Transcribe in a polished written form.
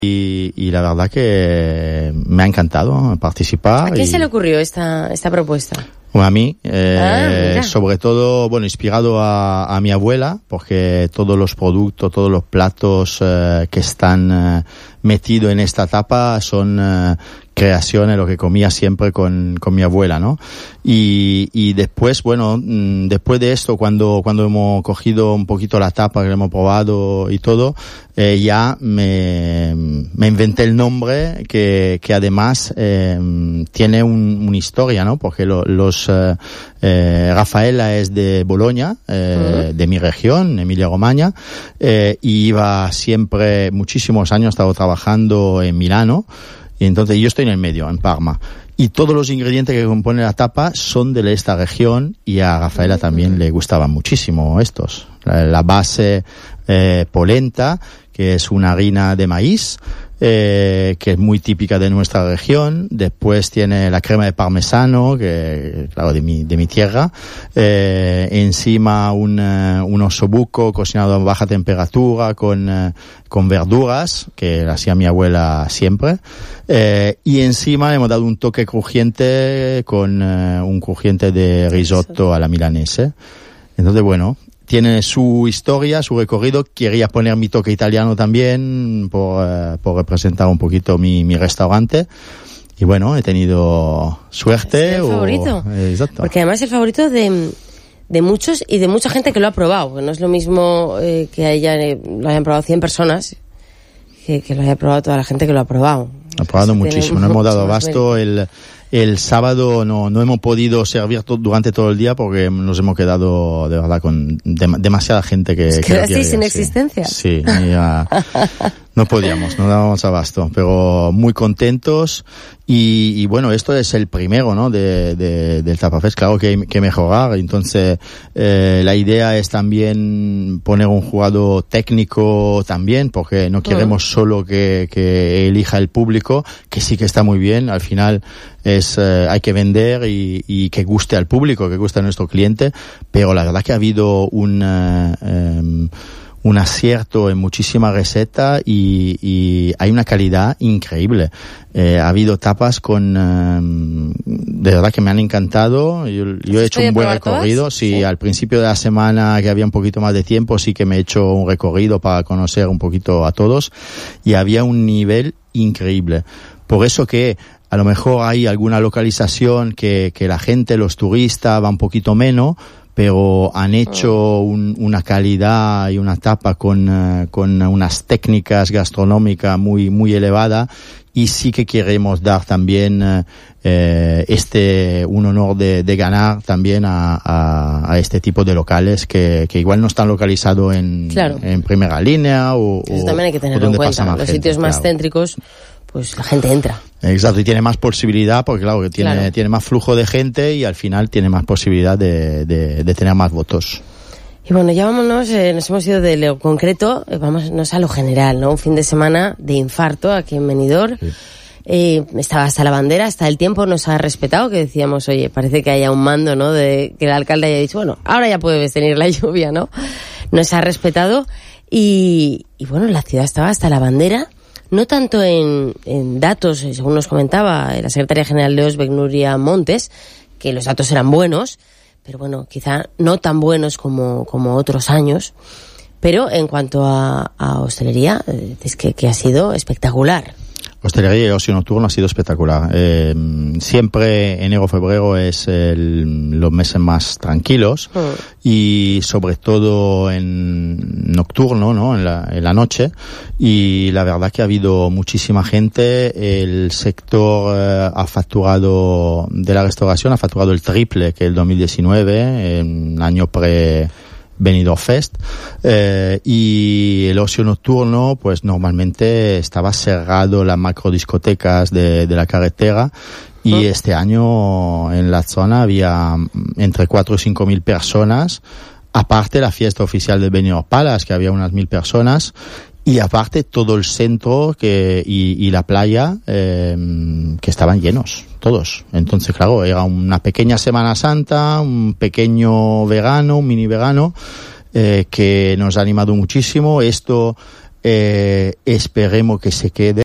y la verdad que me ha encantado participar. ¿A quién se le ocurrió esta propuesta? Bueno, a mí, sobre todo, bueno, inspirado a mi abuela, porque todos los productos, todos los platos que están metidos en esta tapa son creaciones, lo que comía siempre con mi abuela, ¿no? Y después, bueno, después de esto, cuando hemos cogido un poquito la tapa, que la hemos probado y todo, ya me inventé el nombre que además tiene una historia, ¿no? Porque Rafaela es de Bolonia, de mi región, Emilia-Romagna, y iba siempre, muchísimos años, estaba trabajando en Milano, y entonces yo estoy en el medio, en Parma. Y todos los ingredientes que componen la tapa son de esta región, y a Rafaela también le gustaban muchísimo estos. La base polenta, que es una harina de maíz, que es muy típica de nuestra región. Después tiene la crema de parmesano, que claro, de mi tierra. Encima un osobuco cocinado a baja temperatura con verduras, que hacía mi abuela siempre. Y encima le hemos dado un toque crujiente con un crujiente de risotto a la milanese. Entonces, bueno, tiene su historia, su recorrido. Quería poner mi toque italiano también por representar un poquito mi restaurante. Y bueno, he tenido suerte. Es el favorito. Exacto. Porque además es el favorito de muchos y de mucha gente que lo ha probado. Que no es lo mismo que lo hayan probado 100 personas que lo haya probado toda la gente que lo ha probado. Ha probado muchísimo. No hemos dado abasto. El sábado no hemos podido servir durante todo el día porque nos hemos quedado de verdad con demasiada gente que quedasteis sin existencia. Sí, ya no podíamos, no dábamos abasto, pero muy contentos. Y bueno, esto es el primero, ¿no? del Tapafest. Claro que hay que mejorar. Entonces, la idea es también poner un jugador técnico también, porque no queremos solo que elija el público, que sí que está muy bien. Al final hay que vender y que guste al público, que guste a nuestro cliente. Pero la verdad que ha habido un acierto en muchísimas recetas y hay una calidad increíble. Ha habido tapas de verdad que me han encantado. Yo he hecho un buen recorrido. Sí, al principio de la semana, que había un poquito más de tiempo, sí que me he hecho un recorrido para conocer un poquito a todos, y había un nivel increíble. Por eso que a lo mejor hay alguna localización que la gente, los turistas, va un poquito menos, pero han hecho una calidad y una tapa con unas técnicas gastronómicas muy, muy elevadas, y sí que queremos dar también un honor de ganar también a este tipo de locales que igual no están localizados en primera línea o eso también hay que tenerlo en cuenta. Los sitios más céntricos, pues la gente entra. Exacto, y tiene más posibilidad porque claro, que tiene más flujo de gente y al final tiene más posibilidad de tener más votos. Y bueno, ya vámonos, nos hemos ido de lo concreto, vámonos a lo general, ¿no? Un fin de semana de infarto aquí en Benidorm. Sí. Estaba hasta la bandera, hasta el tiempo nos ha respetado, que decíamos, oye, parece que haya un mando, ¿no? De que el alcalde haya dicho, bueno, ahora ya puede venir la lluvia, ¿no? Nos ha respetado y bueno, la ciudad estaba hasta la bandera. No tanto en datos, según nos comentaba la secretaria general de Osbec, Nuria Montes, que los datos eran buenos, pero bueno, quizá no tan buenos como otros años. Pero en cuanto a hostelería, es que ha sido espectacular. Hostelería y ocio nocturno ha sido espectacular. Siempre enero, febrero es los meses más tranquilos y sobre todo en nocturno, ¿no? En la noche. Y la verdad que ha habido muchísima gente. El sector ha facturado de la restauración, ha facturado el triple que el 2019, en año Benidorm Fest, y el ocio nocturno pues normalmente estaba cerrado las macrodiscotecas de la carretera, y este año en la zona había entre 4 y 5 mil personas, aparte la fiesta oficial de Benidorm Palace, que había unas 1.000 personas, y aparte todo el centro y la playa que estaban llenos todos. Entonces claro, era una pequeña Semana Santa, un pequeño verano, un mini verano, que nos ha animado muchísimo. Esto esperemos que se quede.